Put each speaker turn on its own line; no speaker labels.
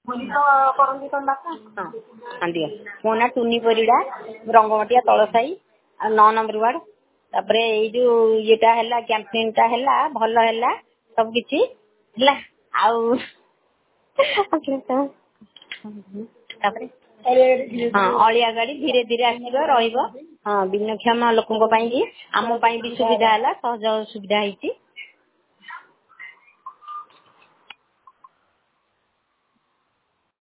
हाँ हाँ दियो मो ना टुनी परिड़ा रंगमटिया तल साई 9 नंबर वार्ड तापर ये येटा हैला कैंपेन टा हैला भल हैला सब किछि हैला आउ तापर हाँ अलिया गाड़ी धीरे धीरे आसब रहा हाँ भिन्नक्षम लोकों आम भी सुविधा है सहज सुविधा होती